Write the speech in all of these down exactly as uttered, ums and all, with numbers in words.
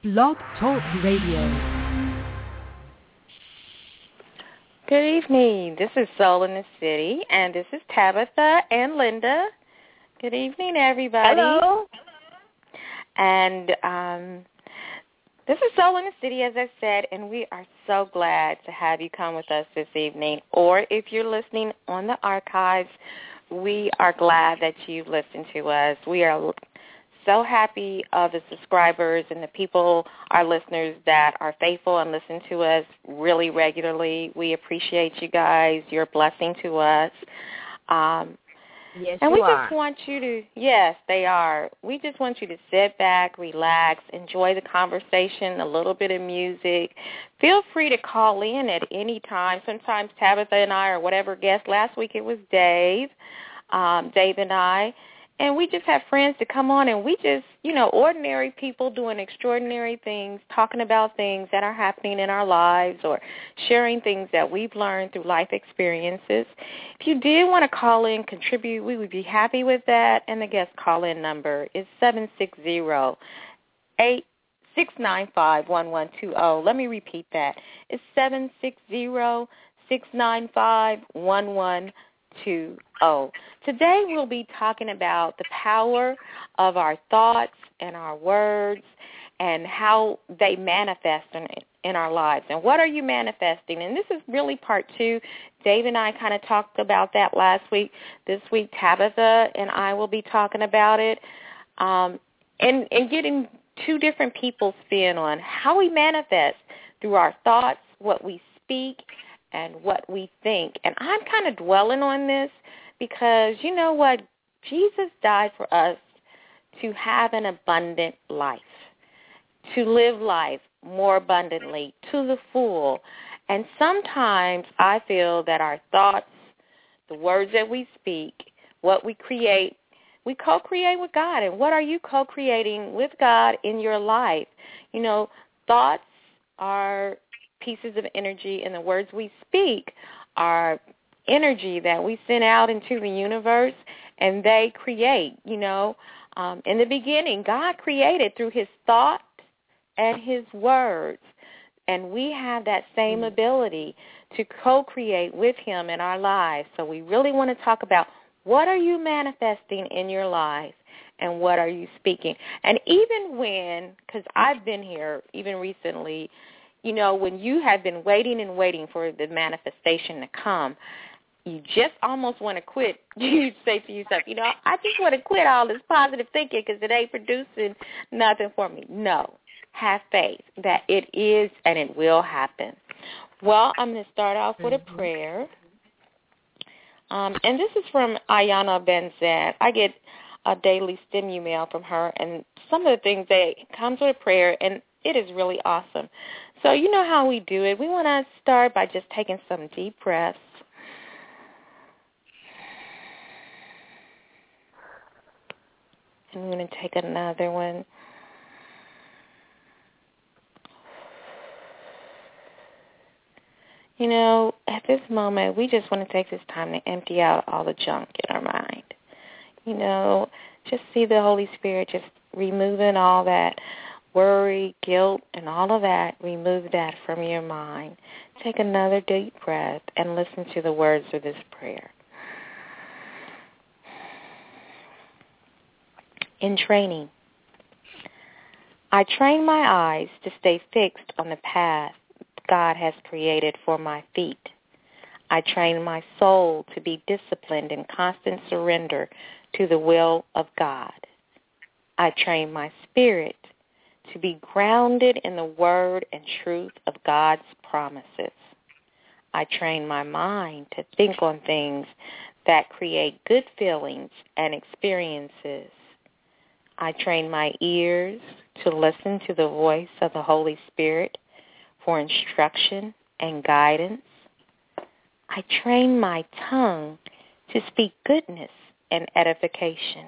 Blog Talk Radio. Good evening. This is Soul in the City, and this is Tabitha and Linda. Good evening, everybody. Hello. And um, this is Soul in the City, as I said, and we are so glad to have you come with us this evening. Or if you're listening on the archives, we are glad that you've listened to us. We are so happy of the subscribers and the people, our listeners that are faithful and listen to us really regularly. We appreciate you guys. You're a blessing to us. Um, yes, and you we are. just want you to, yes, they are. We just want you to sit back, relax, enjoy the conversation, a little bit of music. Feel free to call in at any time. Sometimes Tabitha and I, or whatever guest, last week it was Dave, um, Dave and I. And we just have friends to come on, and we just, you know, ordinary people doing extraordinary things, talking about things that are happening in our lives or sharing things that we've learned through life experiences. If you did want to call in, contribute, we would be happy with that. And the guest call-in number is seven six zero, eight six nine five, one one two zero. Let me repeat that. It's seven six zero, six nine five, one one two zero. two oh. Today we'll be talking about the power of our thoughts and our words and how they manifest in, in our lives. And what are you manifesting? And this is really part two. Dave and I kind of talked about that last week. This week Tabitha and I will be talking about it um, and, and getting two different people's spin on how we manifest through our thoughts, what we speak, and what we think. And I'm kind of dwelling on this because, you know what, Jesus died for us to have an abundant life, to live life more abundantly, to the full. And sometimes I feel that our thoughts, the words that we speak, what we create, we co-create with God. And what are you co-creating with God in your life? You know, thoughts are pieces of energy, and the words we speak are energy that we send out into the universe, and they create, you know. Um, in the beginning, God created through his thought and his words, and we have that same ability to co-create with him in our lives. So we really want to talk about what are you manifesting in your life and what are you speaking. And even when, because I've been here even recently, you know, when you have been waiting and waiting for the manifestation to come, you just almost want to quit. You say to yourself, you know, I just want to quit all this positive thinking because it ain't producing nothing for me. No. Have faith that it is and it will happen. Well, I'm going to start off with a prayer. Um, and this is from Ayana Benzad. I get a daily stimu mail from her, and some of the things that comes with a prayer, and it is really awesome. So you know how we do it. We want to start by just taking some deep breaths. And we're going to take another one. You know, at this moment, we just want to take this time to empty out all the junk in our mind. You know, just see the Holy Spirit just removing all that worry, guilt, and all of that. Remove that from your mind. Take another deep breath and listen to the words of this prayer. In training, I train my eyes to stay fixed on the path God has created for my feet. I train my soul to be disciplined in constant surrender to the will of God. I train my spirit to be grounded in the word and truth of God's promises. I train my mind to think on things that create good feelings and experiences. I train my ears to listen to the voice of the Holy Spirit for instruction and guidance. I train my tongue to speak goodness and edification.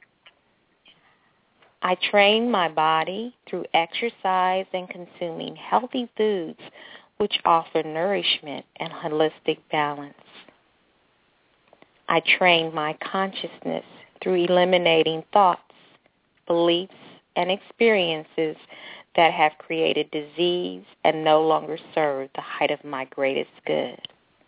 I train my body through exercise and consuming healthy foods which offer nourishment and holistic balance. I train my consciousness through eliminating thoughts, beliefs, and experiences that have created disease and no longer serve the height of my greatest good.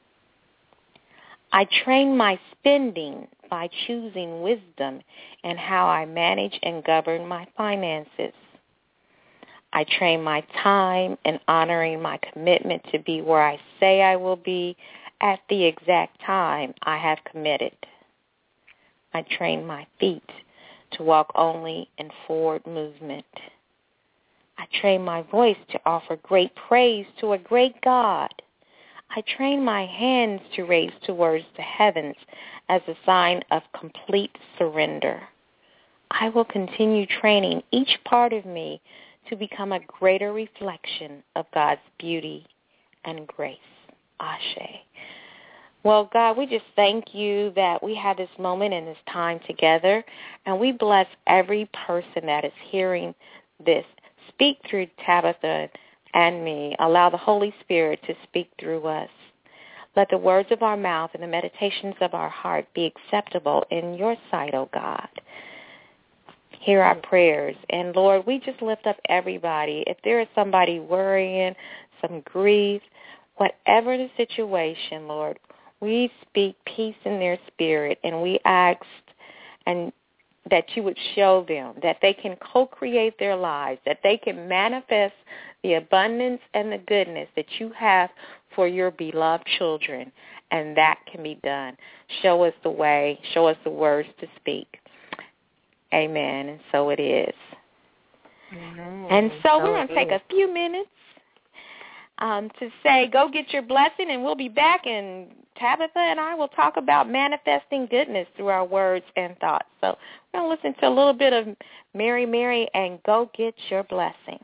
I train my spending by choosing wisdom in how I manage and govern my finances. I train my time in honoring my commitment to be where I say I will be at the exact time I have committed. I train my feet to walk only in forward movement. I train my voice to offer great praise to a great God. I train my hands to raise towards the heavens as a sign of complete surrender. I will continue training each part of me to become a greater reflection of God's beauty and grace. Ashe. Well, God, we just thank you that we had this moment and this time together, and we bless every person that is hearing this. Speak through Tabitha and me. Allow the Holy Spirit to speak through us. Let the words of our mouth and the meditations of our heart be acceptable in your sight, O God. Hear our prayers. And, Lord, we just lift up everybody. If there is somebody worrying, some grief, whatever the situation, Lord, we speak peace in their spirit, and we ask and that you would show them that they can co-create their lives, that they can manifest the abundance and the goodness that you have for your beloved children, and that can be done. Show us the way. Show us the words to speak. Amen, and so it is. Amen. And so, so we're going to take a few minutes um, to say, go get your blessing, and we'll be back, and Tabitha and I will talk about manifesting goodness through our words and thoughts. So we're going to listen to a little bit of Mary Mary and go get your blessing.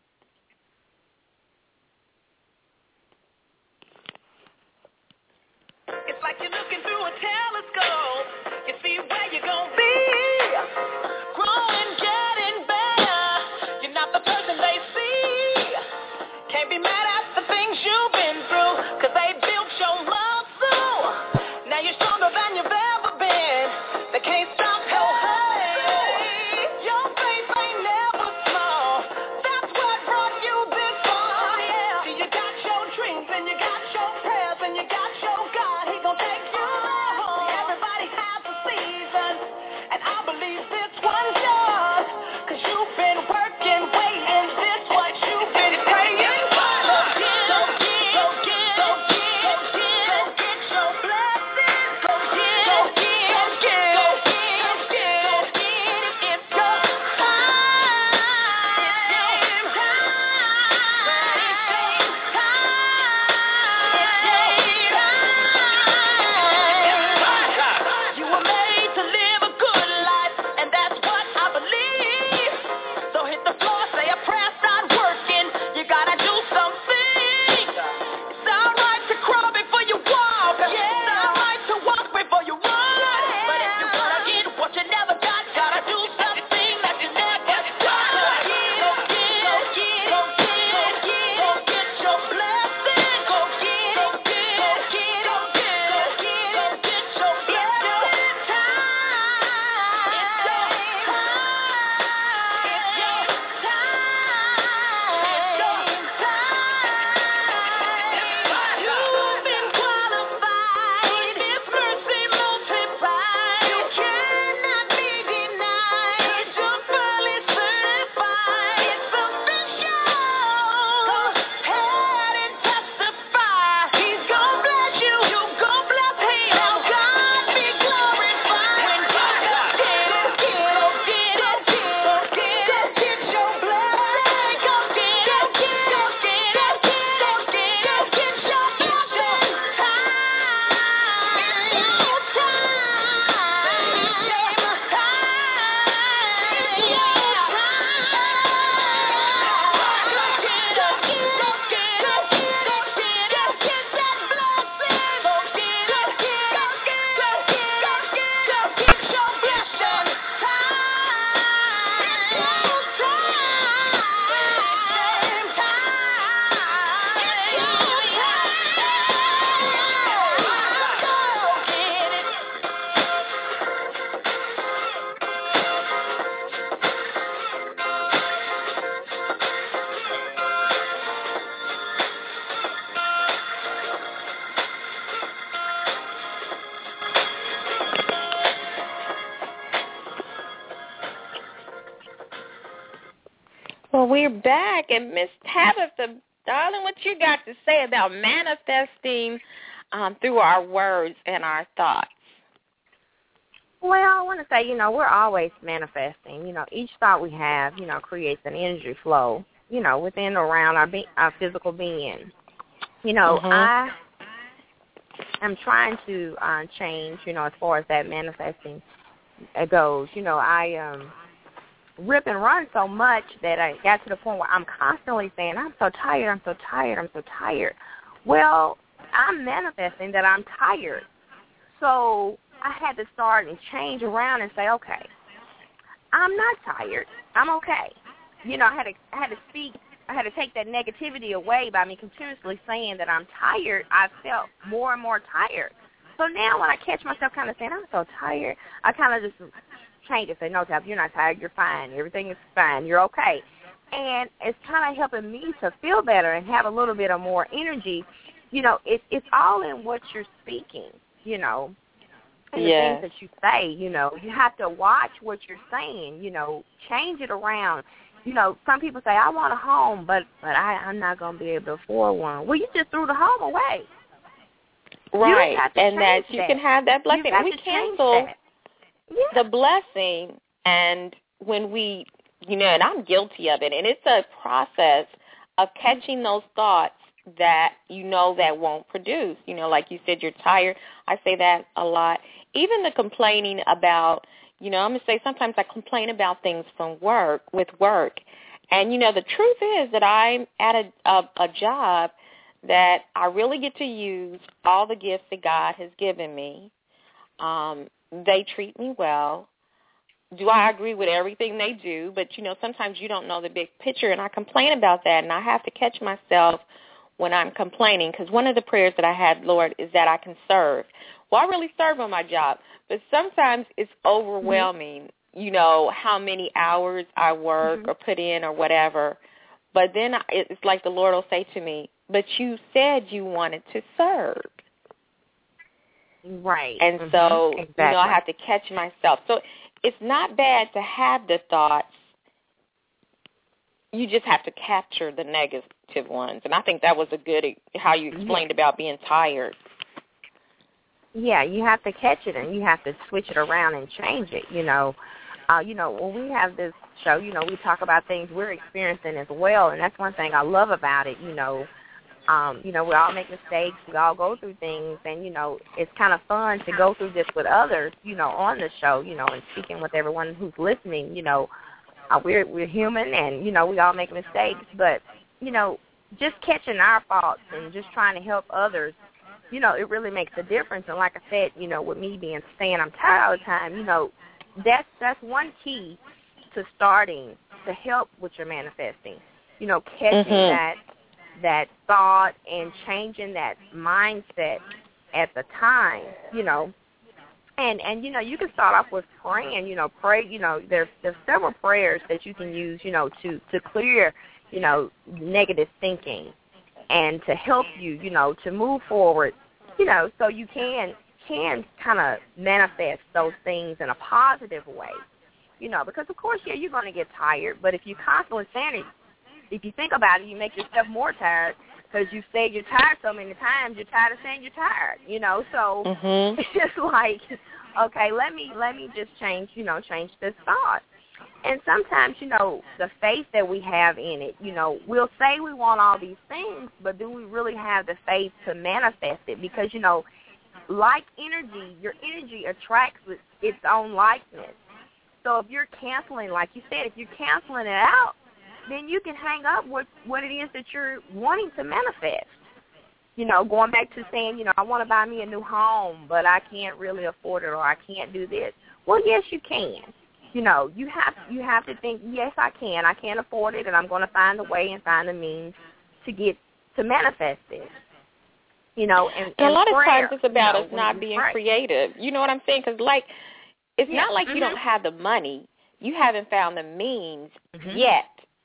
It's like you're looking through a telescope. You see where you're going to be. Growing, getting better. You're not the person they see. Can't be mad at the things you've been through, because they built your muscle. Now you're stronger than you've ever been. They can't stop your hustle. Your faith ain't never small. That's Well, we're back, and Miss Tabitha, darling, what you got to say about manifesting um, through our words and our thoughts? Well, I want to say, you know, we're always manifesting. You know, each thought we have, you know, creates an energy flow, you know, within or around our, be- our physical being. You know, Mm-hmm. I am trying to uh, change, you know, as far as that manifesting goes. You know, I um, rip and run so much that I got to the point where I'm constantly saying, I'm so tired, I'm so tired, I'm so tired. Well, I'm manifesting that I'm tired. So I had to start and change around and say, okay, I'm not tired. I'm okay. You know, I had to I had to speak, I had to take that negativity away by me continuously saying that I'm tired. I felt more and more tired. So now when I catch myself kind of saying, I'm so tired, I kind of just change it, say, no, Tab, you're not tired. You're fine. Everything is fine. You're okay. And it's kind of helping me to feel better and have a little bit of more energy. You know, it, it's all in what you're speaking, you know. And the Yes. things that you say, you know, you have to watch what you're saying, you know, change it around. You know, some people say, I want a home, but but I, I'm not going to be able to afford one. Well, you just threw the home away. Right, and that that you can have that blessing. You've got We to change cancel that. Yeah. the blessing, and when we, you know, and I'm guilty of it, and it's a process of catching those thoughts that you know that won't produce. You know, like you said, you're tired. I say that a lot. Even the complaining about, you know, I'm going to say sometimes I complain about things from work, with work. And, you know, the truth is that I'm at a, a, a job that I really get to use all the gifts that God has given me. Um, they treat me well. Do I agree with everything they do? But, you know, sometimes you don't know the big picture, and I complain about that, and I have to catch myself when I'm complaining, because one of the prayers that I had, Lord, is that I can serve. Well, I really serve on my job, but sometimes it's overwhelming, mm-hmm. you know, how many hours I work mm-hmm. or put in or whatever. But then it's like the Lord will say to me, but you said you wanted to serve. Right. And mm-hmm. so, exactly. you know, I have to catch myself. So it's not bad to have the thoughts. You just have to capture the negative ones. And I think that was a good, how you explained yeah. about being tired. Yeah, you have to catch it and you have to switch it around and change it, you know. Uh, you know, when we have this show, you know, we talk about things we're experiencing as well, and that's one thing I love about it, you know. Um, you know, we all make mistakes, we all go through things, and, you know, it's kind of fun to go through this with others, you know, on the show, you know, and speaking with everyone who's listening, you know. Uh, we're, we're human, and, you know, we all make mistakes, but, you know, just catching our faults and just trying to help others, you know, it really makes a difference. And like I said, you know, with me being saying I'm tired all the time, you know, that's that's one key to starting to help with your manifesting. You know, catching mm-hmm. that that thought and changing that mindset at the time, you know. And, and you know, you can start off with praying, you know, pray, you know, there's, there's several prayers that you can use, you know, to, to clear, you know, negative thinking and to help you, you know, to move forward, you know, so you can, can kind of manifest those things in a positive way, you know, because, of course, yeah, you're going to get tired, but if you constantly saying it, if you think about it, you make yourself more tired because you said you're tired so many times, you're tired of saying you're tired, you know, so mm-hmm. it's just like, okay, let me let me just change, you know, change this thought. And sometimes, you know, the faith that we have in it, you know, we'll say we want all these things, but do we really have the faith to manifest it? Because, you know, like energy, your energy attracts with its own likeness. So if you're canceling, like you said, if you're canceling it out, then you can hang up what, what it is that you're wanting to manifest. You know, going back to saying, you know, I want to buy me a new home, but I can't really afford it or I can't do this. Well, yes, you can. You know, you have you have to think, yes, I can. I can afford it, and I'm going to find a way and find a means to get to manifest it. You know, and, and a lot prayer, of times it's about you know, us not being pray. creative. You know what I'm saying? Because, like, it's yeah. not like mm-hmm. you don't have the money. You haven't found the means mm-hmm. yet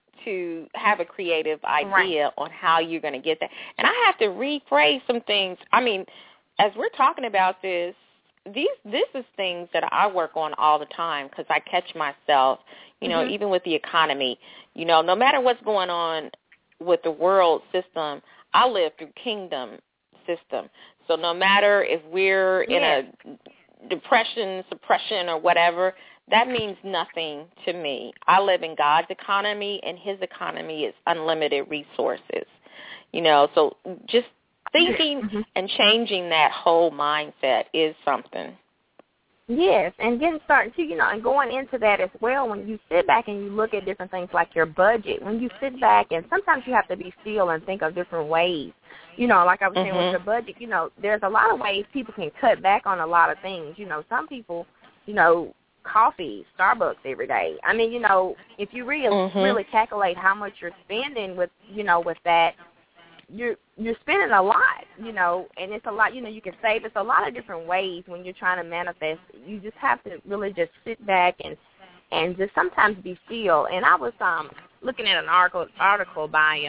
to have a creative idea right. on how you're going to get that. And I have to rephrase some things. I mean, as we're talking about this, these this is things that I work on all the time because I catch myself, you know, mm-hmm. even with the economy, you know, no matter what's going on with the world system, I live through kingdom system. So no matter if we're in yes. a depression, suppression, or whatever, that means nothing to me. I live in God's economy, and his economy is unlimited resources. You know, so just thinking mm-hmm. and changing that whole mindset is something. Yes, and getting started too, you know, and going into that as well, when you sit back and you look at different things like your budget, when you sit back and sometimes you have to be still and think of different ways, you know, like I was saying mm-hmm. with your budget, you know, there's a lot of ways people can cut back on a lot of things. You know, some people, you know, coffee, Starbucks every day. I mean, you know, if you really, mm-hmm. really calculate how much you're spending with, you know, with that, you're you're spending a lot, you know, and it's a lot, you know, you can save. It's a lot of different ways when you're trying to manifest. You just have to really just sit back and and just sometimes be still. And I was um looking at an article article by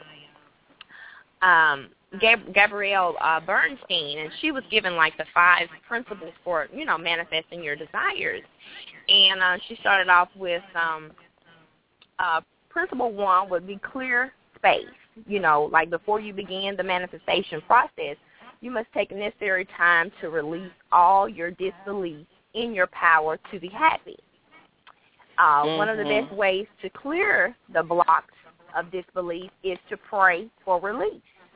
um um Gab- Gabrielle uh, Bernstein, and she was given like the five principles for, you know, manifesting your desires. And uh, she started off with um uh principle one would be clear space. You know, like before you begin the manifestation process, you must take necessary time to release all your disbelief in your power to be happy. Uh, mm-hmm. One of the best ways to clear the blocks of disbelief is to pray for release.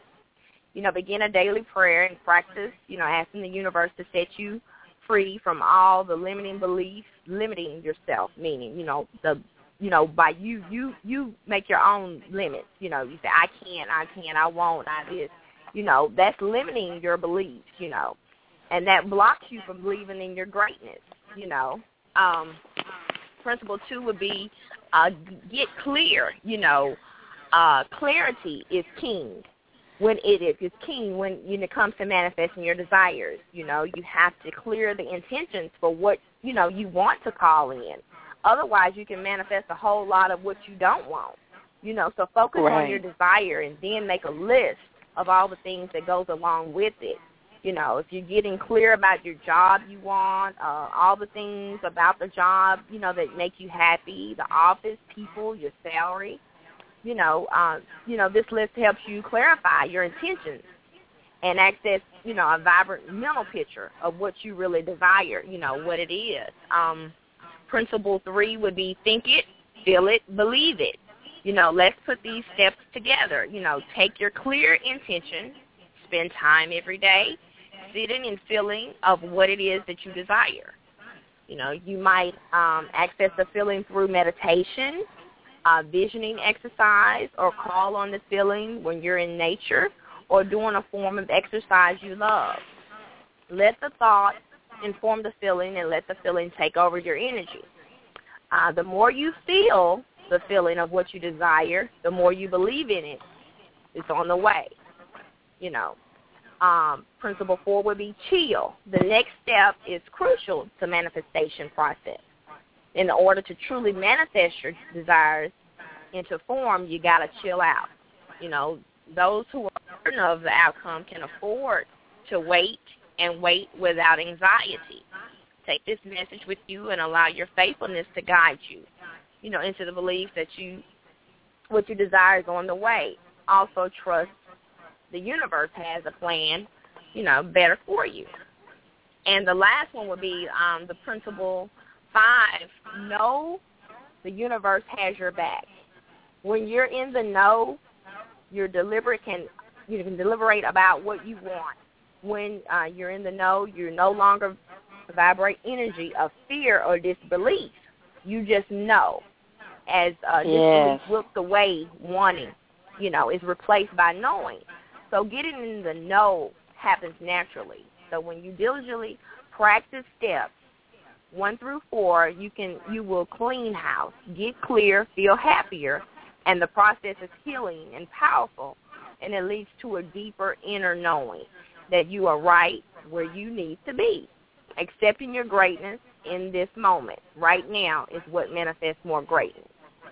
You know, begin a daily prayer and practice, you know, asking the universe to set you free from all the limiting beliefs, limiting yourself, meaning, you know, the You know, by you, you, you make your own limits. You know, you say, I can't, I can't, I won't, I this. You know, that's limiting your beliefs, you know, and that blocks you from believing in your greatness, you know. Um, principle two would be uh, get clear, you know. Uh, clarity is king. When it is, it's king when, when it comes to manifesting your desires. You know, you have to clear the intentions for what, you know, you want to call in. Otherwise, you can manifest a whole lot of what you don't want. You know, so focus right. on your desire and then make a list of all the things that goes along with it. You know, if you're getting clear about your job you want, uh, all the things about the job, you know, that make you happy, the office, people, your salary, you know, uh, you know, this list helps you clarify your intentions and access, you know, a vibrant mental picture of what you really desire, you know, what it is. Um Principle three would be think it, feel it, believe it. You know, let's put these steps together. You know, take your clear intention, spend time every day sitting and feeling of what it is that you desire. You know, you might um, access the feeling through meditation, uh, visioning exercise, or call on the feeling when you're in nature or doing a form of exercise you love. Let the thought inform the feeling and let the feeling take over your energy. Uh, the more you feel the feeling of what you desire, the more you believe in it. It's on the way, you know. Um, principle four would be chill. The next step is crucial to manifestation process. In order to truly manifest your desires into form, you got to chill out. You know, those who are certain of the outcome can afford to wait and wait without anxiety. Take this message with you and allow your faithfulness to guide you, you know, into the belief that you, what you desire is on the way. Also trust the universe has a plan, you know, better for you. And the last one would be um, the principle five, know the universe has your back. When you're in the know, you're deliberate can you can deliberate about what you want. When uh, you're in the know, you no longer vibrate energy of fear or disbelief. You just know. As uh, yes. disbelief whipped away, wanting, you know, is replaced by knowing. So getting in the know happens naturally. So when you diligently practice steps one through four, you can you will clean house, get clear, feel happier, and the process is healing and powerful, and it leads to a deeper inner knowing that you are right where you need to be. Accepting your greatness in this moment, right now, is what manifests more greatness.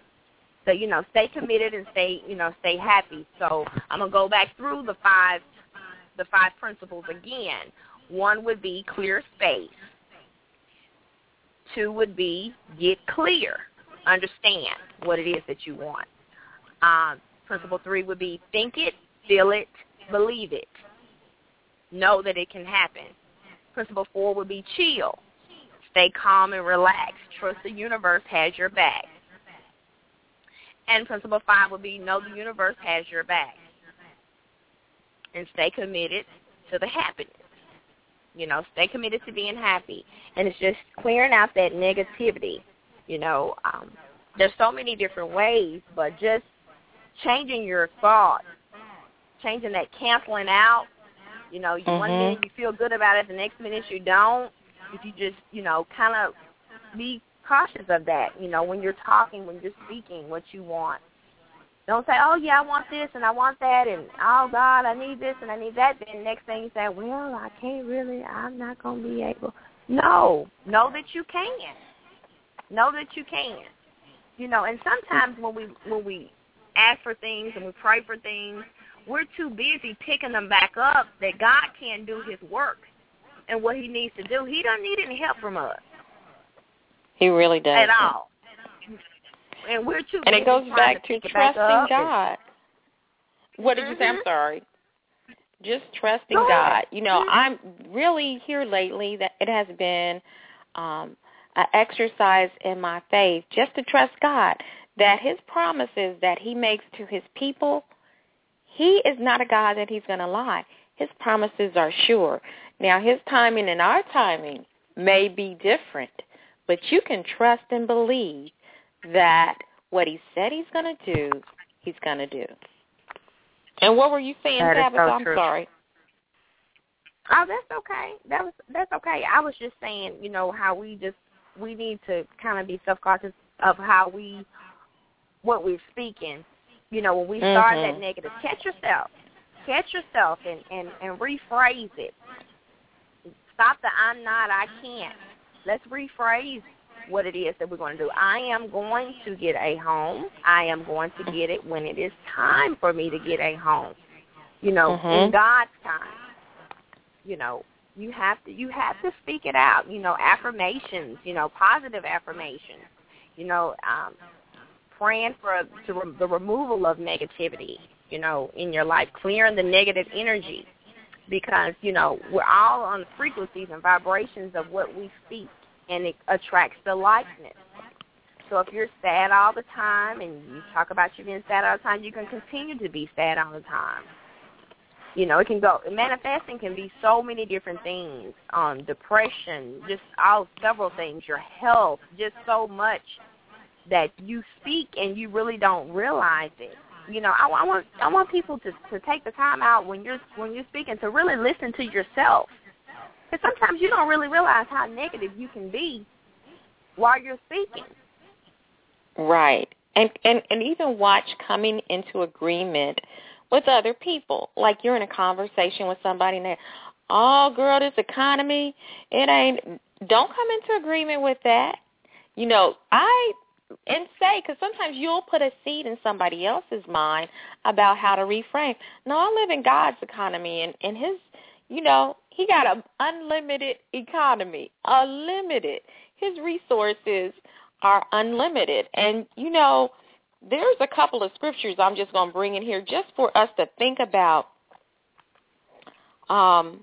So, you know, stay committed and stay, you know, stay happy. So I'm going to go back through the five, the five principles again. One would be clear space. Two would be get clear. understand what it is that you want. Um, principle three would be think it, feel it, believe it. Know that it can happen. Principle four would be chill. Stay calm and relax. Trust the universe has your back. And principle five would be know the universe has your back. And stay committed to the happiness. You know, stay committed to being happy. And it's just clearing out that negativity. You know, um, there's so many different ways, but just changing your thoughts, changing that canceling out. You know, you, mm-hmm. one minute you feel good about it, the next minute you don't. If you just, you know, kind of be cautious of that, you know, when you're talking, when you're speaking, what you want. Don't say, oh, yeah, I want this and I want that, and, oh, God, I need this and I need that. Then next thing you say, well, I can't really, I'm not going to be able. No. Know that you can. Know that you can. You know, and sometimes when we when we ask for things and we pray for things, we're too busy picking them back up that God can't do his work and what he needs to do. He don't need any help from us. He really does. At all. And we're too busy. And it goes back to, to trusting God. And, what did mm-hmm. you say? I'm sorry. Just trusting God. You know, mm-hmm. I'm really here lately that it has been um, an exercise in my faith just to trust God that his promises that he makes to his people, he is not a God that he's going to lie. His promises are sure. Now, his timing and our timing may be different, but you can trust and believe that what he said he's going to do, he's going to do. And what were you saying, Tabitha? So I'm true. sorry. Oh, that's okay. That was that's okay. I was just saying, you know, how we just we need to kind of be self-conscious of how we what we're speaking. You know, when we start mm-hmm. that negative, catch yourself, catch yourself, and, and and rephrase it. Stop the I'm not, I can't. Let's rephrase what it is that we're going to do. I am going to get a home. I am going to get it when it is time for me to get a home. You know, mm-hmm. in God's time. You know, you have to you have to speak it out. You know, affirmations. You know, positive affirmations. You know, um, praying for to re- the removal of negativity. You know, in your life, clearing the negative energy, because you know we're all on the frequencies and vibrations of what we speak, and it attracts the likeness. So if you're sad all the time and you talk about you being sad all the time, you can continue to be sad all the time. You know, it can go, manifesting can be so many different things, um, depression, just all several things, your health, just so much that you speak and you really don't realize it. You know, I, I want I want people to, to take the time out when you're when you're speaking to really listen to yourself. Because sometimes you don't really realize how negative you can be while you're speaking. Right. And, and, and even watch coming into agreement with other people. Like you're in a conversation with somebody and they're, oh, girl, this economy, it ain't, don't come into agreement with that. You know, I, and say, because sometimes you'll put a seed in somebody else's mind about how to reframe. No, I live in God's economy, and, and his, you know, he got an unlimited economy, unlimited. His resources are unlimited. And, you know, there's a couple of scriptures I'm just going to bring in here just for us to think about. Um,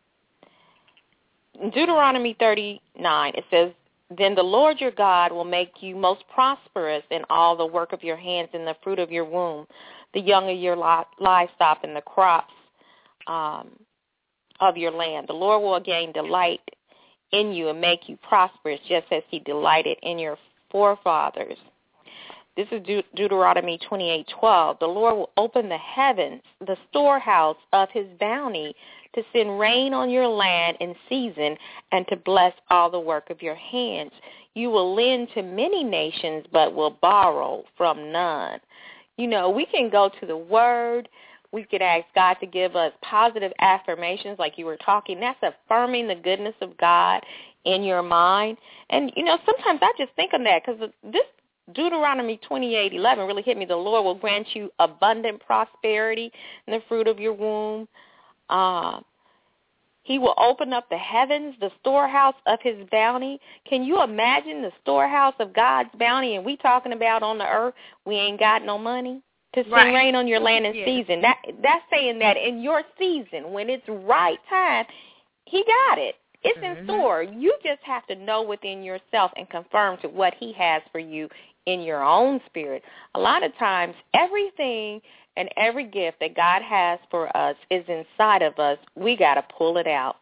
Deuteronomy thirty-nine, it says, then the Lord your God will make you most prosperous in all the work of your hands and the fruit of your womb, the young of your livestock and the crops um, of your land. The Lord will again delight in you and make you prosperous, just as he delighted in your forefathers. This is De- Deuteronomy twenty-eight twelve. The Lord will open the heavens, the storehouse of his bounty, to send rain on your land in season and to bless all the work of your hands. You will lend to many nations, but will borrow from none. You know, we can go to the Word. We could ask God to give us positive affirmations like you were talking. That's affirming the goodness of God in your mind. And, you know, sometimes I just think of that because this Deuteronomy twenty-eight eleven really hit me. The Lord will grant you abundant prosperity in the fruit of your womb. Uh, He will open up the heavens, the storehouse of his bounty. Can you imagine the storehouse of God's bounty? And we talking about on the earth, we ain't got no money to send Right. rain on your land in Yeah. season. That That's saying that in your season, when it's right time, he got it. It's Mm-hmm. in store. You just have to know within yourself and confirm to what he has for you in your own spirit. A lot of times, everything and every gift that God has for us is inside of us. We got to pull it out.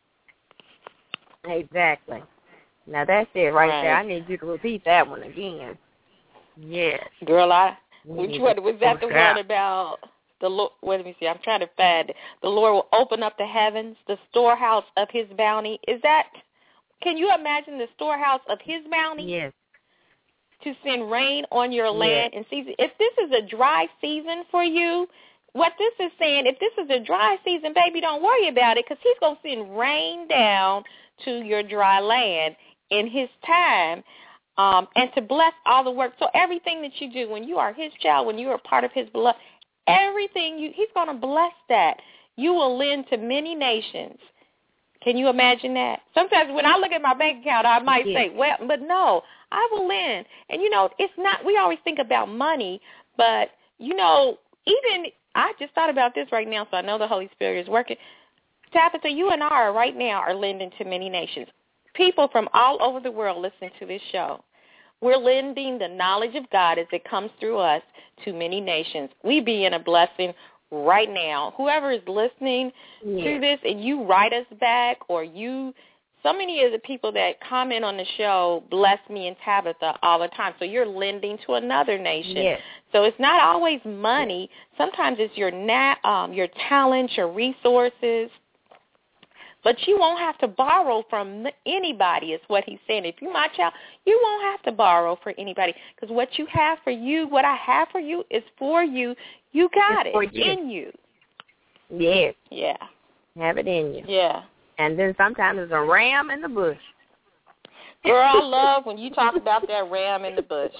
Exactly. Now, that's it right, Right. there. I need you to repeat that one again. Yes. Girl, I We which need one to was that? The pull it one out. about the Lord? Wait, let me see. I'm trying to find it. The Lord will open up the heavens, the storehouse of his bounty. Is that? Can you imagine the storehouse of his bounty? Yes. To send rain on your land in season. If this is a dry season for you, what this is saying, if this is a dry season, baby, don't worry about it, because he's going to send rain down to your dry land in his time, um, and to bless all the work. So everything that you do, when you are his child, when you are part of his beloved, everything, you, he's going to bless that. You will lend to many nations. Can you imagine that? Sometimes when I look at my bank account, I might Yeah. say, well, but no, I will lend. And, you know, it's not, we always think about money, but, you know, even, I just thought about this right now, so I know the Holy Spirit is working. Tabitha, you and I are right now are lending to many nations. People from all over the world listen to this show. We're lending the knowledge of God as it comes through us to many nations. We be in a blessing right now. Whoever is listening Yeah. to this and you write us back, or you, so many of the people that comment on the show bless me and Tabitha all the time. So you're lending to another nation. Yes. So it's not always money. Sometimes it's your na- um, your talents, your resources. But you won't have to borrow from anybody is what he's saying. If you're my child, you won't have to borrow for anybody, because what you have for you, what I have for you is for you. You got It's for it you. in you. Yes. Yeah. Have it in you. Yeah. And then sometimes it's a ram in the bush. Girl, I love when you talk about that ram in the bush.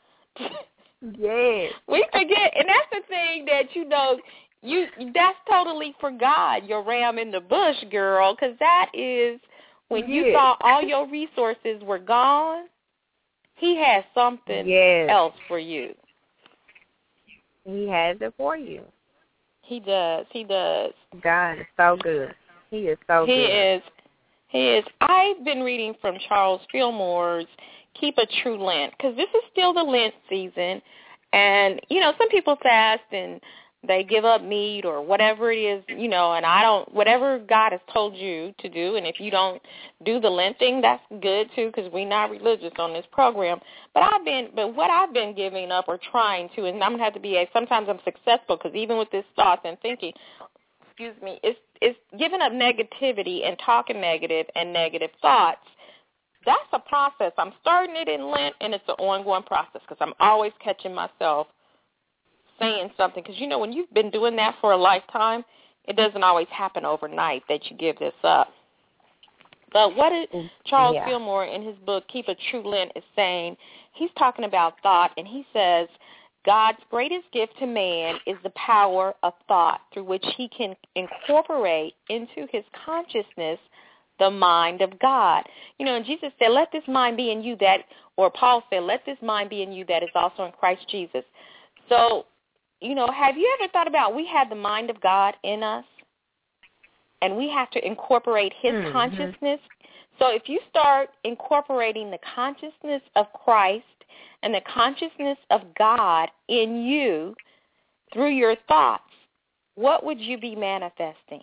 Yes. We forget, and that's the thing that, you know, you that's totally for God, your ram in the bush, girl, because that is when you Yes. thought all your resources were gone, he has something Yes. else for you. He has it for you. He does. He does. God is so good. He is so He good. is. He is. I've been reading from Charles Fillmore's Keep a True Lent, because this is still the Lent season. And, you know, some people fast and they give up meat or whatever it is, you know, and I don't, whatever God has told you to do, and if you don't do the Lent thing, that's good too, because we're not religious on this program. But I've been, but what I've been giving up or trying to, and I'm going to have to be, a, sometimes I'm successful, because even with this thoughts and thinking, excuse me, it's, it's giving up negativity and talking negative and negative thoughts. That's a process. I'm starting it in Lent, and it's an ongoing process, because I'm always catching myself saying something, because, you know, when you've been doing that for a lifetime, it doesn't always happen overnight that you give this up. But what is Charles Yeah. Fillmore in his book, Keep a True Lent, is saying, he's talking about thought, and he says, God's greatest gift to man is the power of thought, through which he can incorporate into his consciousness the mind of God. You know, and Jesus said, let this mind be in you that, or Paul said, let this mind be in you that is also in Christ Jesus. So, you know, have you ever thought about we have the mind of God in us, and we have to incorporate his Mm-hmm. consciousness? So if you start incorporating the consciousness of Christ and the consciousness of God in you through your thoughts, what would you be manifesting?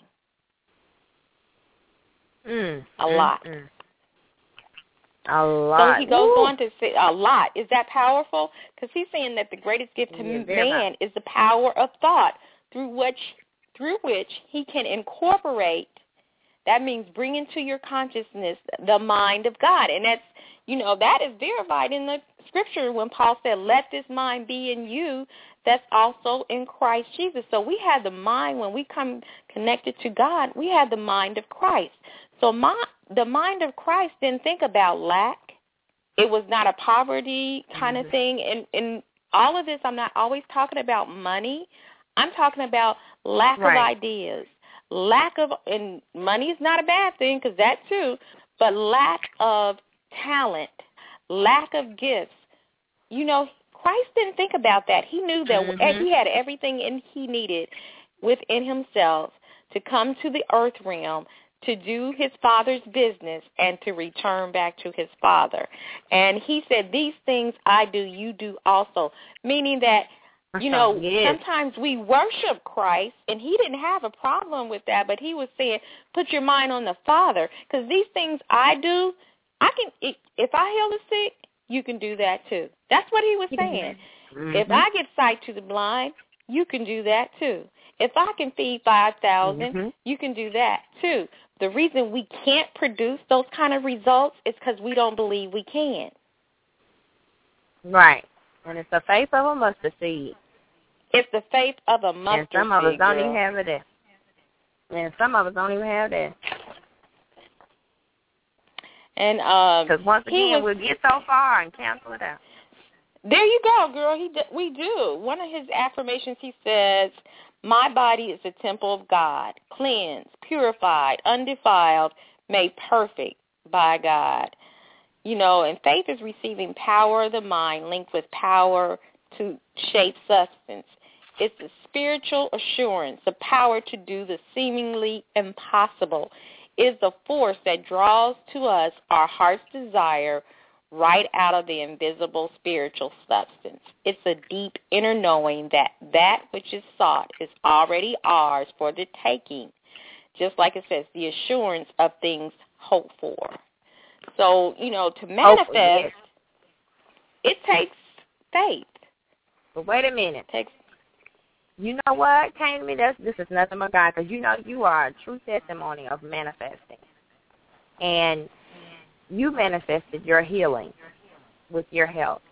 Mm. A lot. Mm-mm. A lot. So he goes Woo. on to say a lot. Is that powerful? Because he's saying that the greatest gift to Yeah, very man much. is the power of thought, through which through which he can incorporate. That means bring into your consciousness the mind of God. And that's, you know, that is verified in the scripture when Paul said, let this mind be in you that's also in Christ Jesus. So we have the mind, when we come connected to God, we have the mind of Christ. So my, the mind of Christ didn't think about lack. It was not a poverty kind Mm-hmm. of thing. And in all of this, I'm not always talking about money. I'm talking about lack Right. of ideas, lack of, and money is not a bad thing because that too, but lack of talent, lack of gifts. You know, Christ didn't think about that. He knew that mm-hmm. he had everything in he needed within himself to come to the earth realm, to do his Father's business, and to return back to his Father. And he said, these things I do, you do also, meaning that, you know, yes. sometimes we worship Christ, and he didn't have a problem with that, but he was saying, put your mind on the Father, because these things I do, I can, if I heal the sick, you can do that too. That's what he was saying. Mm-hmm. If I give sight to the blind, you can do that too. If I can feed five thousand, mm-hmm. you can do that too. The reason we can't produce those kind of results is because we don't believe we can. Right. And it's the faith of a mustard seed. It's the faith of a mustard seed. And some of us don't girl. even have it. And some of us don't even have that. And um, because once again, was, we'll get so far and cancel it out. There you go, girl. He we do. One of his affirmations, he says, my body is a temple of God, cleansed, purified, undefiled, made perfect by God. You know, and faith is receiving power of the mind linked with power to shape substance. It's a spiritual assurance, the power to do the seemingly impossible. Is the force that draws to us our heart's desire right out of the invisible spiritual substance. It's a deep inner knowing that that which is sought is already ours for the taking, just like it says, the assurance of things hoped for. So, you know, to manifest, oh, yes. it takes faith. But wait a minute. It takes You know what came to me? That's, this is nothing but God, because you know you are a true testimony of manifesting. And you manifested your healing with your health.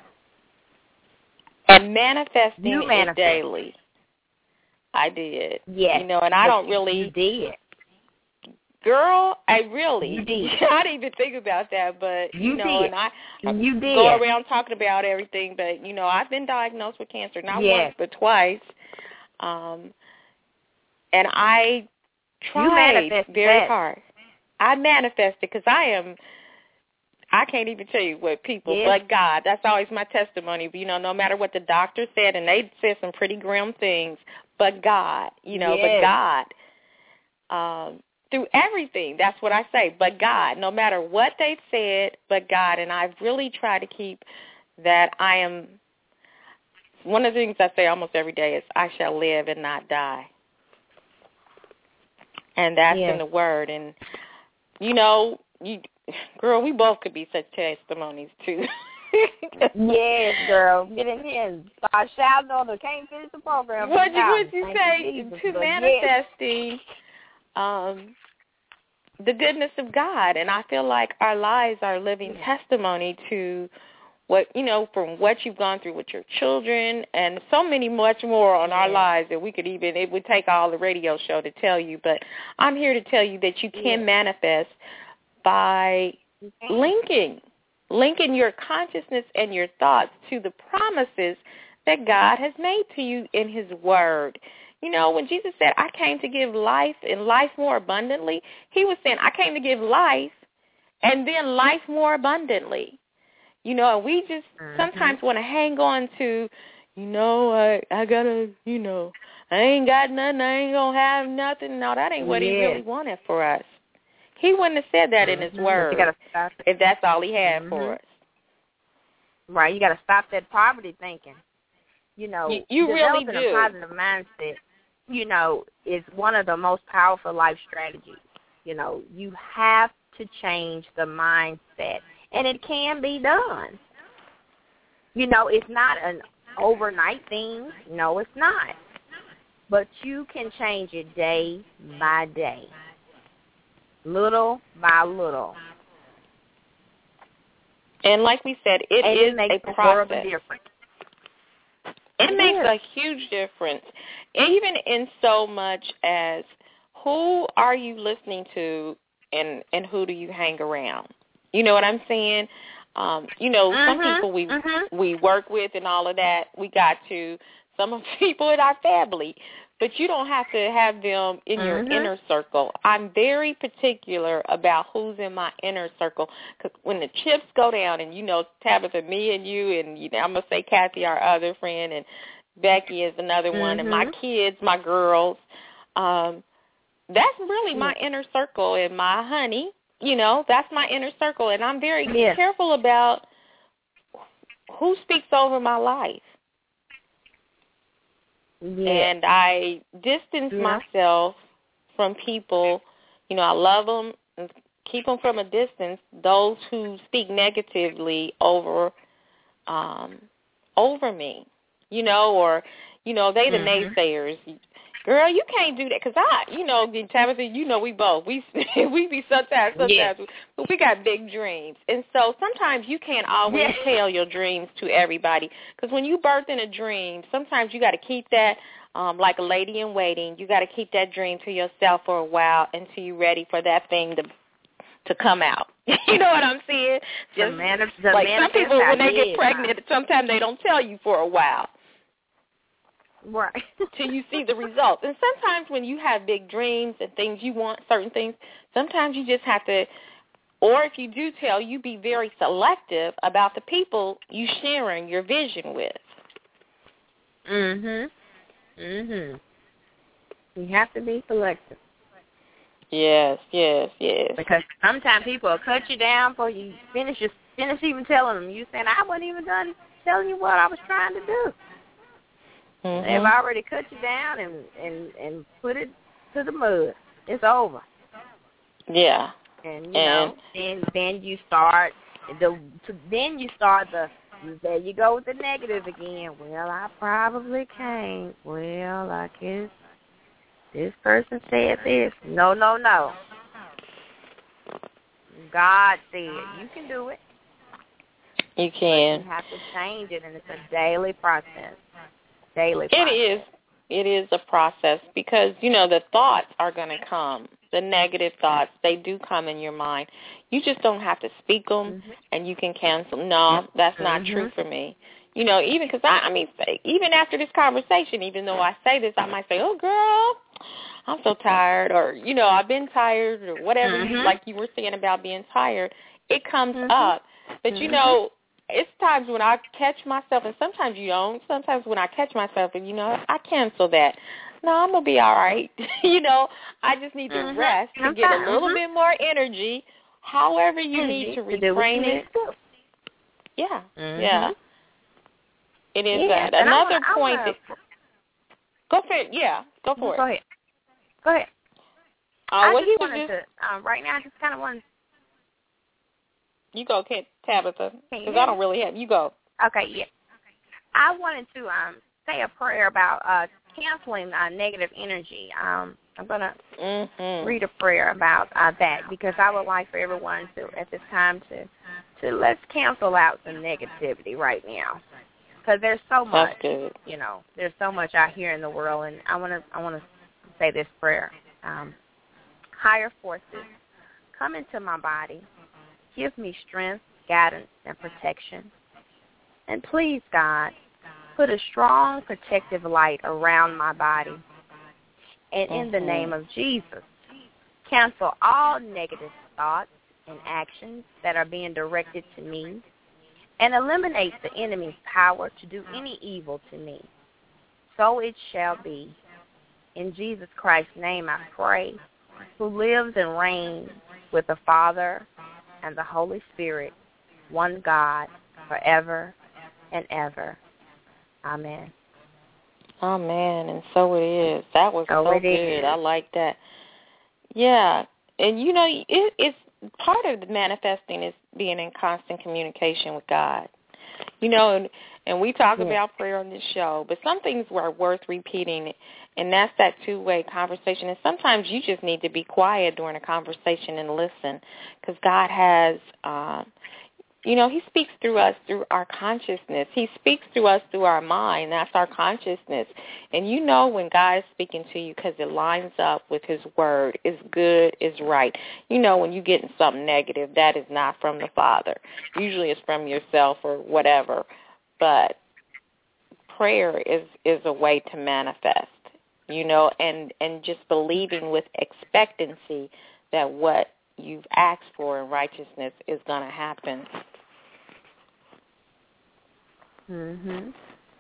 And manifesting you it manifested. daily. I did. Yes. You know, and I don't really... You did. Girl, I really... You did. I didn't even think about that, but, you, you know, did. and I, I you did. go around talking about everything, but, you know, I've been diagnosed with cancer, not yes. once, but twice. Um, and I tried very that. hard. I manifested because I am... I can't even tell you what people, yes. but God, that's always my testimony. You know, no matter what the doctor said, and they said some pretty grim things, but God, you know, yes. but God, um, through everything, that's what I say, but God, no matter what they've said, but God, and I've really tried to keep that I am, one of the things I say almost every day is, I shall live and not die. And that's yes. in the Word, and, you know, you... Girl, we both could be such testimonies, too. yes, girl. Get in here and start shouting on the can't finish the program. What would you Thank say you, Jesus, to but manifesting yes. um, the goodness of God? And I feel like our lives are living testimony to what, you know, from what you've gone through with your children and so many much more on our lives that we could even, it would take all the radio show to tell you. But I'm here to tell you that you can yes. manifest by linking, linking your consciousness and your thoughts to the promises that God has made to you in his word. You know, when Jesus said, I came to give life and life more abundantly, he was saying, I came to give life and then life more abundantly. You know, and we just mm-hmm. sometimes want to hang on to, you know, I, I got to, you know, I ain't got nothing, I ain't going to have nothing. No, that ain't what yes. he really wanted for us. He wouldn't have said that in his mm-hmm. word you gotta stop it. if that's all he had mm-hmm. for us. Right, you got to stop that poverty thinking. You know, you, you really do. a positive mindset, you know, is one of the most powerful life strategies. You know, you have to change the mindset, and it can be done. You know, it's not an overnight thing. No, it's not. But you can change it day by day. Little by little. And like we said, it and is it makes a a world process. of difference. It, it makes is. a huge difference, even in so much as who are you listening to and, and who do you hang around? You know what I'm saying? Um, you know, mm-hmm. some people we mm-hmm. we work with and all of that, we got to, some of the people in our family, but you don't have to have them in your Mm-hmm. inner circle. I'm very particular about who's in my inner circle, because when the chips go down, and, you know, Tabitha, me and you, and, you know, I'm going to say Kathy, our other friend, and Becky is another one, Mm-hmm. and my kids, my girls, um, that's really my Yeah. inner circle, and my honey, you know, that's my inner circle, and I'm very Yeah. careful about who speaks over my life. Yeah. And I distance Yeah. myself from people. You know, I love them and keep them from a distance. Those who speak negatively over, um, over me, you know, or, you know, they the Mhm. naysayers. Girl, you can't do that, because I, you know, Tabitha, you know, we both, we we be sometimes, sometimes, Yeah. but we got big dreams. And so sometimes you can't always Yeah. tell your dreams to everybody, because when you birth in a dream, sometimes you got to keep that, um, like a lady in waiting, you got to keep that dream to yourself for a while until you're ready for that thing to to come out. You know what I'm saying? The Just manif- the like some people, when they get manifest pregnant, sometimes they don't tell you for a while Right. till you see the results. And sometimes when you have big dreams and things you want, certain things, sometimes you just have to, or if you do tell, you be very selective about the people you sharing your vision with. Mhm. Mhm. You have to be selective, Yes, yes, yes. because sometimes people will cut you down before you finish your, finish even telling them. You saying, I wasn't even done telling you what I was trying to do. Mm-hmm. They've already cut you down and, and, and put it to the mud. It's over. Yeah. And you And- know, then then you start the to, then you start the there you go with the negative again. Well, I probably can't. Well, I guess this person said this. No, no, no. God said you can do it. You But can. you have to change it, and it's a daily process. Daily It process. is. It is a process, because, you know, the thoughts are going to come. The negative thoughts, they do come in your mind. You just don't have to speak them, Mhm. and you can cancel. No, that's not Mhm. true for me. You know, even because, I, I mean, even after this conversation, even though I say this, I might say, oh, girl, I'm so tired, or, you know, I've been tired, or whatever, Mhm. like you were saying about being tired. It comes Mhm. up. But, you Mhm. know, it's times when I catch myself, and sometimes you don't. Sometimes when I catch myself, and, you know, I cancel that. No, I'm going to be all right. You know, I just need to Mhm. rest to I'm get a fine. little Mhm. bit more energy, however you Energy need to to do what you reframe need it. to do. Yeah, Mhm. yeah. It is Yes, that. and I Another wanna- I point. wanna- that, go for it. Yeah, go for Go it. ahead. Go ahead. Uh, I well, he just was wanted just, to, um, right now, I just kind of wanted you go, Kate, Tabitha, Can you because hear I don't me? really have, you go. Okay, yeah. I wanted to um say a prayer about uh canceling uh, negative energy. Um, I'm gonna Mm-hmm. read a prayer about uh, that, because I would like for everyone to, at this time, to to let's cancel out some negativity right now, because there's so much. That's good. You know, there's so much out here in the world, and I want to I want to say this prayer. Um, higher forces, come into my body. Give me strength, guidance, and protection. And please, God, put a strong protective light around my body. And in the Mhm. name of Jesus, cancel all negative thoughts and actions that are being directed to me, and eliminate the enemy's power to do any evil to me. So it shall be. In Jesus Christ's name I pray, who lives and reigns with the Father and the Holy Spirit, one God, forever and ever. Amen. Amen. And so it is. That was So so it good. is. I like that. Yeah. And, you know, it, it's part of the manifesting is being in constant communication with God. You know, and, and we talk Yeah. about prayer on this show, but some things are worth repeating, and that's that two-way conversation. And sometimes you just need to be quiet during a conversation and listen, because God has, um, you know, he speaks through us through our consciousness. He speaks through us through our mind. That's our consciousness. And you know when God is speaking to you because it lines up with his word. It's good, it's right. You know when you're getting something negative, that is not from the Father. Usually it's from yourself or whatever. But prayer is, is a way to manifest. you know, and, and just believing with expectancy that what you've asked for in righteousness is going to happen. Mhm.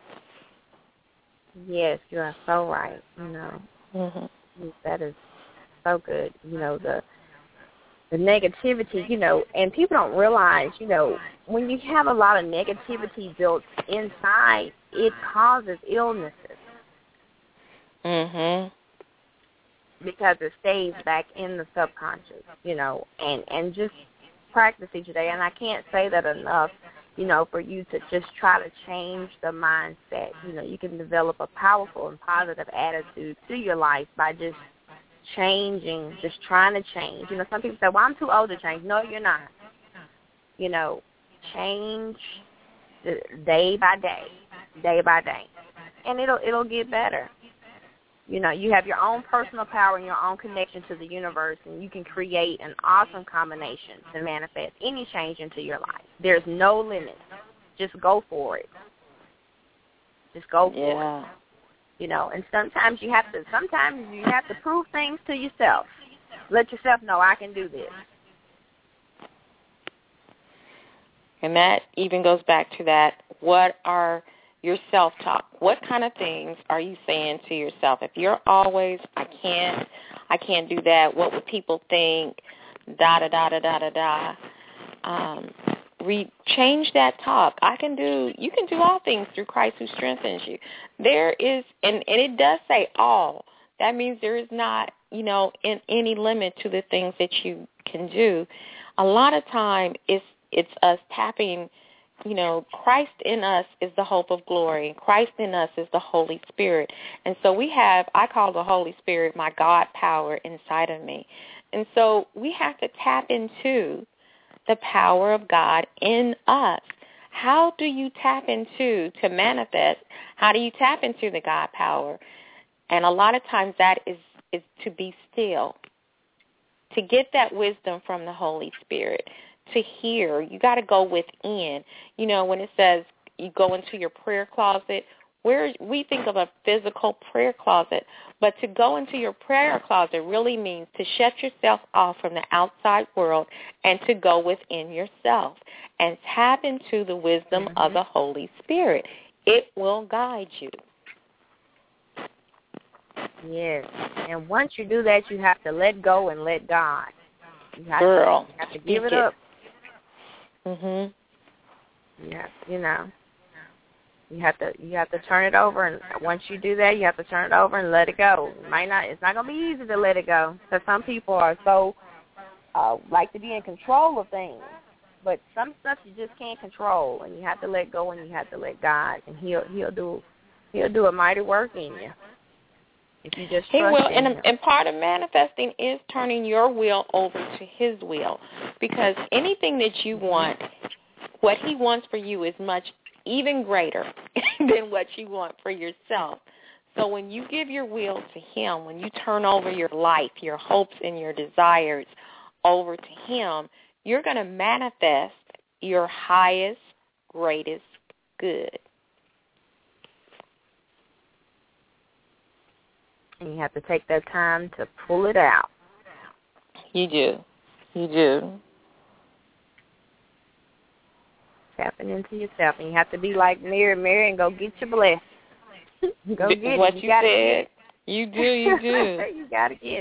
Yes, you are so right. You know, mm-hmm. that is so good. You know, the the negativity. You know, and people don't realize. You know, when you have a lot of negativity built inside, it causes illnesses. Mhm. Because it stays back in the subconscious. You know, and and just practice each day. And I can't say that enough. You know, for you to just try to change the mindset. You know, you can develop a powerful and positive attitude to your life by just changing, just trying to change. You know, some people say, well, I'm too old to change. No, you're not. You know, change day by day, day by day. And it'll it'll get better. You know, you have your own personal power and your own connection to the universe, and you can create an awesome combination to manifest any change into your life. There's no limit. Just go for it. Just go for yeah. it. You know, and sometimes you have to, sometimes you have to prove things to yourself. Let yourself know, I can do this. And that even goes back to that, what are your self-talk? What kind of things are you saying to yourself? If you're always, I can't, I can't do that, what would people think, da, da, da, da, da, da, da. Um, re- change that talk. I can do, you can do all things through Christ who strengthens you. There is, and, and it does say all. That means there is not, you know, in any limit to the things that you can do. A lot of time it's, it's us tapping, you know, Christ in us is the hope of glory. Christ in us is the Holy Spirit. And so we have, I call the Holy Spirit my God power inside of me. And so we have to tap into the power of God in us. How do you tap into to manifest? How do you tap into the God power? And a lot of times that is, is to be still, to get that wisdom from the Holy Spirit. To hear, you got to go within. You know, when it says you go into your prayer closet, where we think of a physical prayer closet, but to go into your prayer closet really means to shut yourself off from the outside world and to go within yourself and tap into the wisdom mm-hmm. of the Holy Spirit. It will guide you. Yes, and once you do that, you have to let go and let God. You have Girl, to, you have to give it, it up. Mhm. Yeah, you know, you have to you have to turn it over, and once you do that, you have to turn it over and let it go. It might not. It's not gonna be easy to let it go because some people are so uh, like to be in control of things, but some stuff you just can't control, and you have to let go, and you have to let God, and He'll He'll do He'll do a mighty work in you. If you just He trust will, in and, him. and part of manifesting is turning your will over to His will, because anything that you want, what He wants for you is much even greater than what you want for yourself. So when you give your will to Him, when you turn over your life, your hopes and your desires over to Him, you're going to manifest your highest, greatest good. And you have to take that time to pull it out. You do. You do. Tapping into yourself. And you have to be like Mary, Mary, and go get your blessing. Go get what it. You, you said. You do, you do. You got to get it.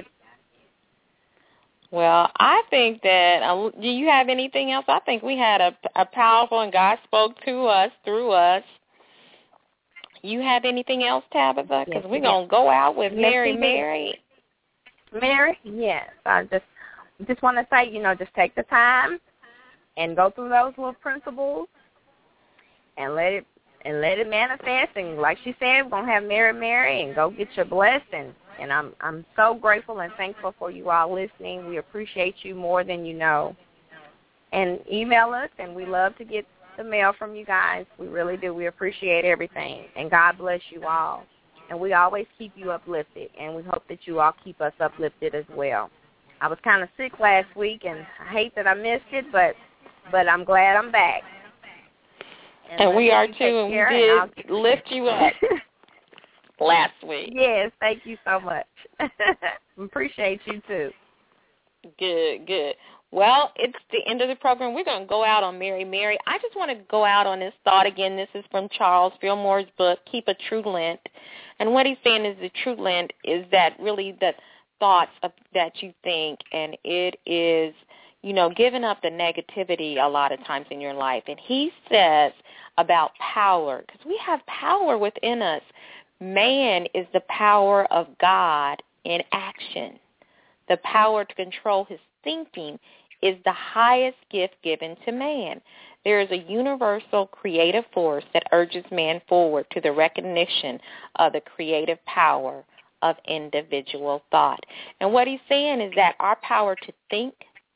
Well, I think that, uh, do you have anything else? I think we had a, a powerful, and God spoke to us, through us. You have anything else, Tabitha? Because yes, we're going to go out with yes, Mary, Mary. Mary, yes. I just just want to say, you know, just take the time and go through those little principles and let it and let it manifest. And like she said, we're going to have Mary, Mary, and go get your blessing. And I'm I'm so grateful and thankful for you all listening. We appreciate you more than you know. And email us, and we love to get the mail from you guys. We really do. We appreciate everything. And God bless you all. And we always keep you uplifted, and we hope that you all keep us uplifted as well. I was kind of sick last week, and I hate that I missed it, but but I'm glad I'm back. And, and we are too, and we did and lift you up. last week. Yes, thank you so much. Appreciate you, too. Good, good. Well, it's the end of the program. We're going to go out on Mary Mary. I just want to go out on this thought again. This is from Charles Fillmore's book, Keep a True Lent. And what he's saying is the true lent is that really the thoughts of, that you think, and it is, you know, giving up the negativity a lot of times in your life. And he says about power, because we have power within us. Man is the power of God in action. The power to control his thinking is the highest gift given to man. There is a universal creative force that urges man forward to the recognition of the creative power of individual thought. And what he's saying is that our power to think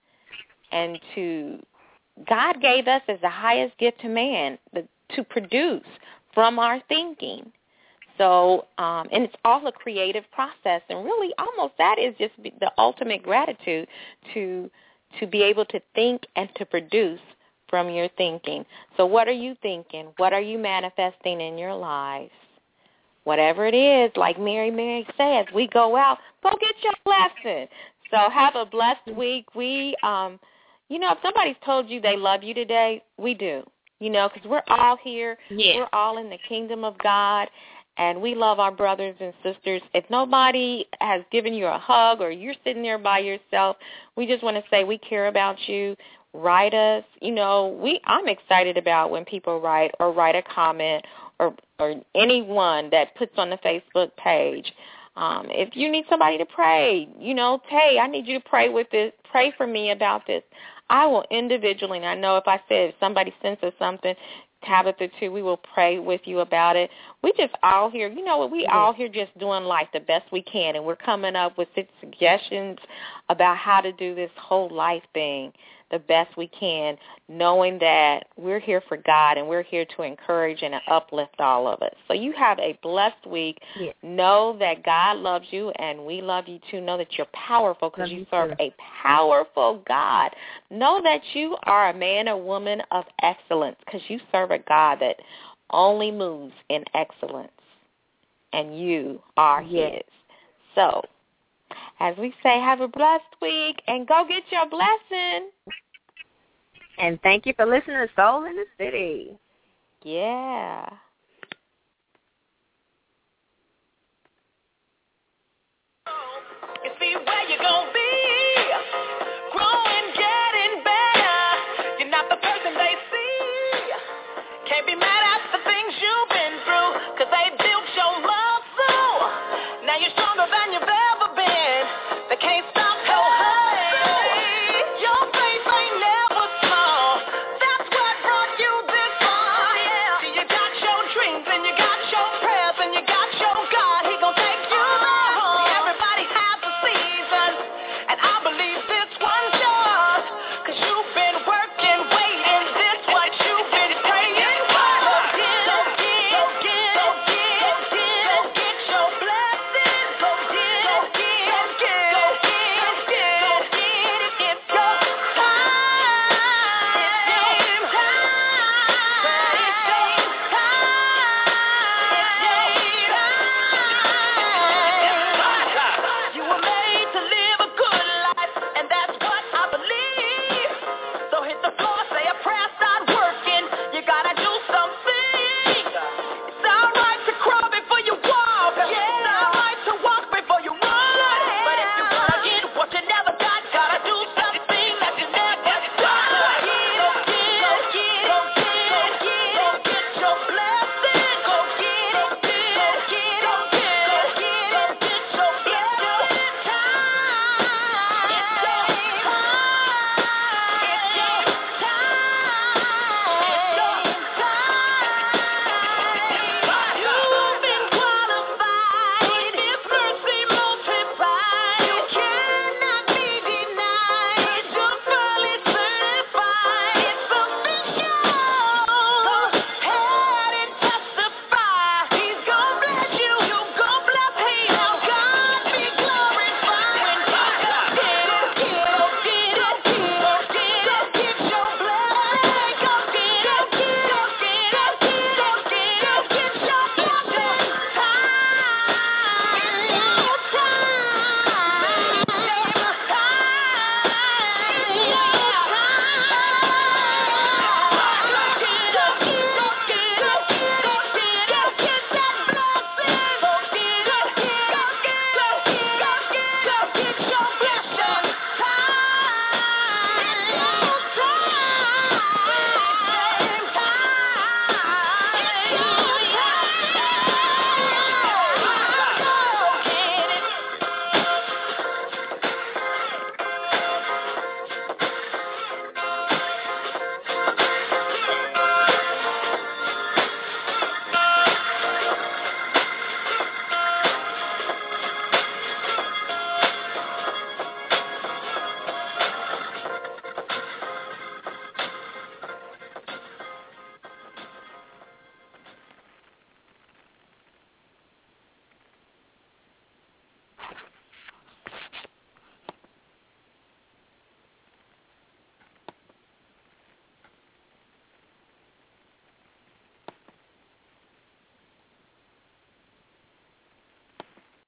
and to, God gave us as the highest gift to man, the, to produce from our thinking. So, um, and it's all a creative process, and really almost that is just the ultimate gratitude to to be able to think and to produce from your thinking. So what are you thinking? What are you manifesting in your lives? Whatever it is, like Mary Mary says, we go out, go get your blessing. So have a blessed week. We, um, you know, if somebody's told you they love you today, we do, you know, because we're all here. Yeah. We're all in the kingdom of God. And we love our brothers and sisters. If nobody has given you a hug or you're sitting there by yourself, we just want to say we care about you. Write us. You know, we I'm excited about when people write or write a comment or, or anyone that puts on the Facebook page. Um, if you need somebody to pray, you know, hey, I need you to pray with this. Pray for me about this. I will individually, and I know if I said if somebody sends us something, Tabitha too, we will pray with you about it. We just all here, you know what, we mm-hmm. all here just doing life the best we can, and we're coming up with suggestions about how to do this whole life thing the best we can, knowing that we're here for God and we're here to encourage and uplift all of us. So you have a blessed week. Yeah. Know that God loves you and we love you too. Know that you're powerful because you, you serve too. a powerful God. Know that you are a man or woman of excellence because you serve a God that only moves in excellence, and you are yeah. his. So as we say, have a blessed week and go get your blessing. And thank you for listening to Soul in the City. Yeah.